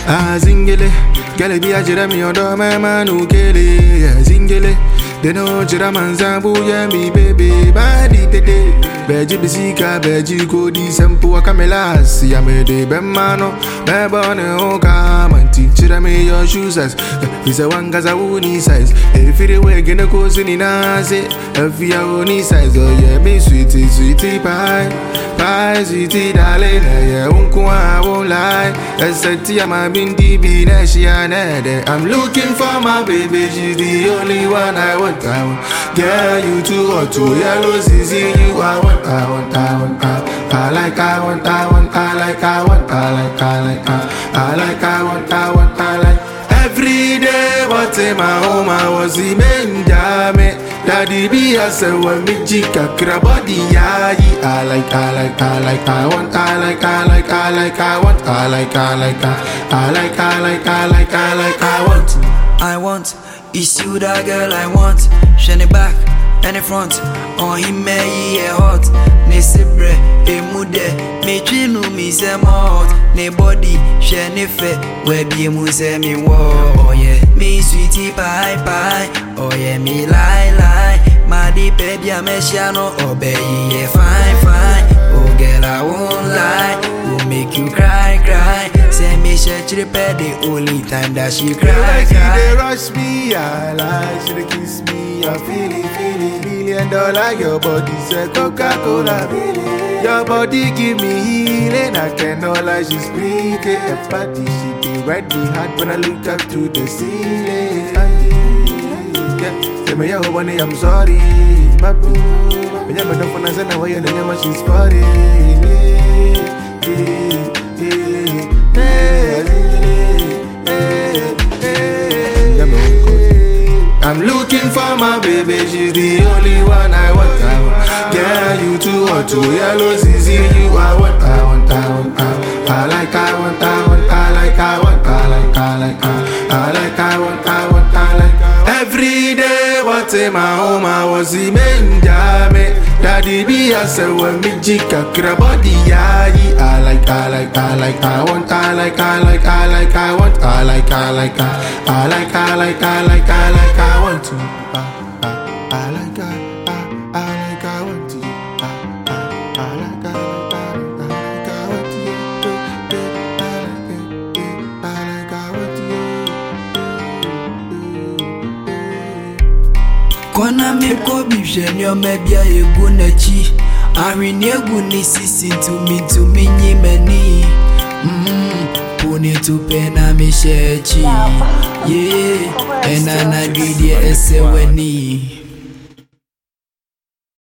Zingele, gale be a Jeremy or man who kill it. Zingele, they know Jeraman Zambu, yeah, me baby, body today. Beji bisika, beji kodi sempo akamela. See I made a bemano, bebone oka, man teach me your shoes as. He's a one gaza uni size. If it away, gonna cause any nazi. If you only size, oh yeah, me sweetie, sweetie pie. Pie, sweetie darling, yeah, I won't lie. That's a tea, my bindi be I'm looking for my baby, she's the only one I want. Girl, you too hot, too yellow, zizi, you I want. I like, every day, what's in my home, I was the main dame. Daddy be a say when me jika krabody ya. I like, I want, it's you that girl I want. Shine it back and the front. On him me ye hot. Ne sebre, e mude. Me chinu me se hot. Ne body, shine fe. We be mu se me wo. Oh yeah, me sweetie pie pie. Oh yeah, me lie. My deep baby a me shano. Oh baby, yeah fine. Oh girl I won't lie. Will make you cry. Say me share to the bed the only time that she cry. They rush me, I like, she they kiss me, I feel it, $1 billion. Your body's a Coca-Cola, your body give me healing. I cannot lie, she's pretty, a party, she be right behind when I look up to the ceiling. Yeah, say me yo honey, I'm sorry, my boo. Me never know when I say now, you know she's party. I'm looking for my baby, she's the only one I want. Girl, you too hot, too yellow, zizi, you I want. Every day, what's in my home, I was the main dame. Daddy be a say when me jika krabody ya. I like, I want to. Kwana me ko bihwe nyo mebia egu nachi. Ahwene egu ni sisi to me nyimani. Puni to pena me shechi. Yeah, and ana didi eseweni.